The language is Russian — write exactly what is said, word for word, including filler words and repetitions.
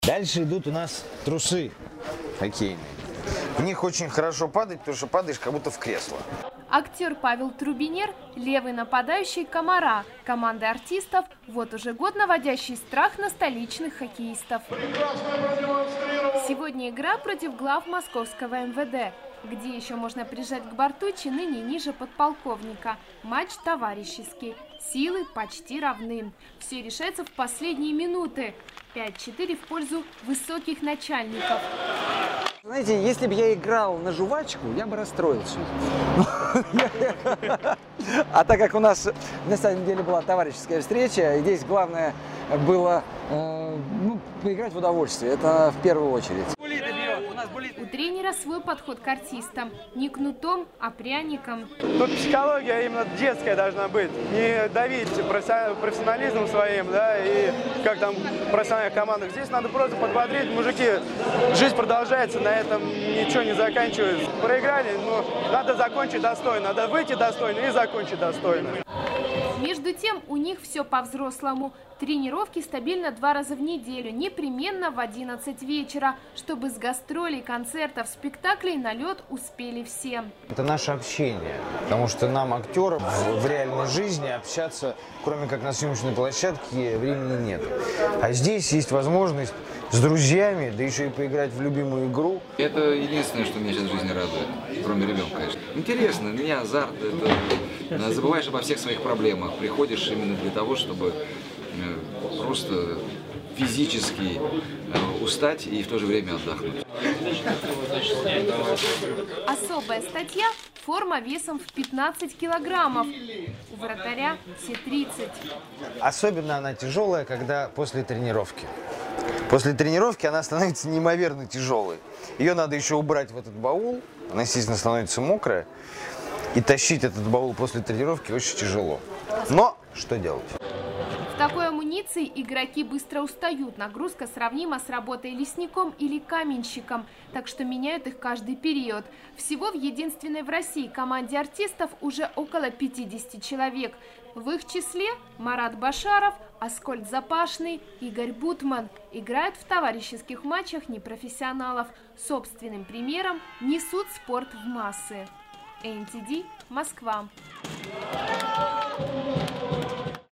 Дальше идут у нас трусы хоккейные. В них очень хорошо падать, потому что падаешь как будто в кресло. Актер Павел Трубинер – левый нападающий «Комара» команды артистов, вот уже год наводящий страх на столичных хоккеистов. Сегодня игра против глав московского эм вэ дэ, где еще можно прижать к борту чины не ниже подполковника. Матч товарищеский, силы почти равны. Все решается в последние минуты. пять-четыре в пользу высоких начальников. Знаете, если бы я играл на жвачку, я бы расстроился. А так как у нас на самом деле была товарищеская встреча, здесь главное было э, ну, поиграть в удовольствие. Это в первую очередь. У тренера свой подход к артистам. Не кнутом, а пряником. Тут психология именно детская должна быть. Не давить профессионализмом своим, да, и как там в профессиональных командах. Здесь надо просто подбодрить. Мужики, жизнь продолжается, на этом ничего не заканчивается. Проиграли, но надо закончить достойно. Надо выйти достойно и закончить достойно. Между тем, у них все по-взрослому. Тренировки стабильно два раза в неделю, непременно в одиннадцать вечера, чтобы с гастролей, концертов, спектаклей на лед успели все. Это наше общение, потому что нам, актерам, в, в реальной жизни общаться, кроме как на съемочной площадке, времени нет. А здесь есть возможность с друзьями, да еще и поиграть в любимую игру. Это единственное, что меня сейчас в жизни радует, кроме ребенка, конечно. Интересно, меня азарт, это забываешь обо всех своих проблемах, приходишь именно для того, чтобы просто физически устать и в то же время отдохнуть. Особая статья – форма весом в пятнадцать килограммов. У вратаря все тридцать. Особенно она тяжелая, когда после тренировки. После тренировки она становится неимоверно тяжелой. Ее надо еще убрать в этот баул, она, естественно, становится мокрая. И тащить этот баул после тренировки очень тяжело. Но что делать? В такой амуниции игроки быстро устают. Нагрузка сравнима с работой лесником или каменщиком, так что меняют их каждый период. Всего в единственной в России команде артистов уже около пятидесяти человек. В их числе Марат Башаров, Аскольд Запашный, Игорь Бутман играют в товарищеских матчах непрофессионалов. Собственным примером несут спорт в массы. эн ти ди, Москва.